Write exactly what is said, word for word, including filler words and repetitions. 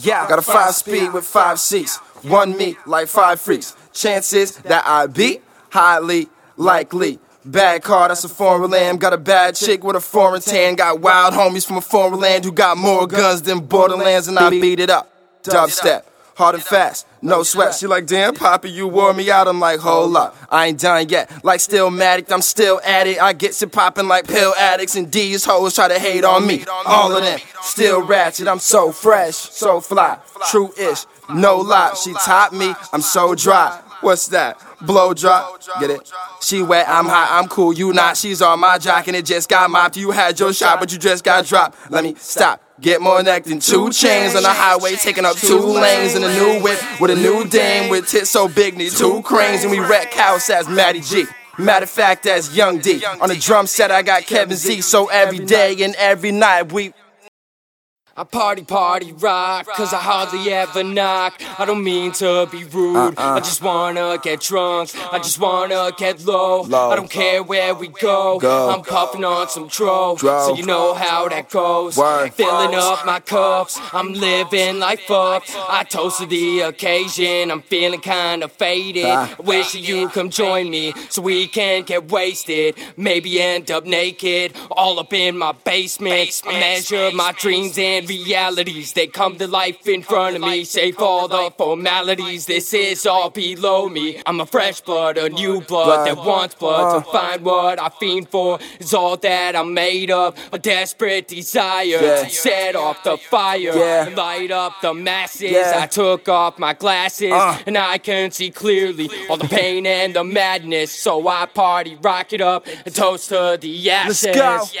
Yeah, got a five speed with five seats. One me like five freaks. Chances that I be highly likely. Bad car, that's a foreign land. Got a bad chick with a foreign tan. Got wild homies from a foreign land who got more guns than Borderlands, and I beat it up. Dubstep, hard and fast, no sweat. She like, damn, Poppy, you wore me out. I'm like, hold up, I ain't done yet. Like Stillmatic, I'm still at it. I get it popping like pill addicts, and these hoes try to hate on me. All of them, still ratchet. I'm so fresh, so fly, true-ish, no lie. She topped me, I'm so dry. What's that? Blow drop, get it? She wet, I'm hot, I'm cool, you not. She's on my jock and it just got mopped. You had your shot, but you just got dropped. Let me stop. Get more neck than two chains on the highway, taking up two lanes in a new whip with a new dame with tits so big, need two cranes, and we wreck house as Matty G. Matter of fact, as Young D. On the drum set, I got Kevin Z. So every day and every night we. I party, party, rock, cause I hardly ever knock. I don't mean to be rude, uh-uh. I just wanna get drunk, I just wanna get low, low. I don't care where we go, go. I'm puffing on some dro, Dro. so you know how that goes. Word. Filling up my cups, I'm living life up, I toast to the occasion, I'm feeling kinda faded. Ah. I wish you come join me, so we can get wasted, maybe end up naked, all up in my basement. I measure my dreams and realities, they come to life in front of me. Save all the formalities, this is all below me. I'm a fresh blood, a new blood that wants blood. To find what I fiend for is all that I'm made of. A desperate desire Yeah. to set off the fire Yeah. and light up the masses. Yeah. I took off my glasses Uh. and I can see clearly all the pain and the madness. So I party, rock it up, and toast to the ashes. Let's go.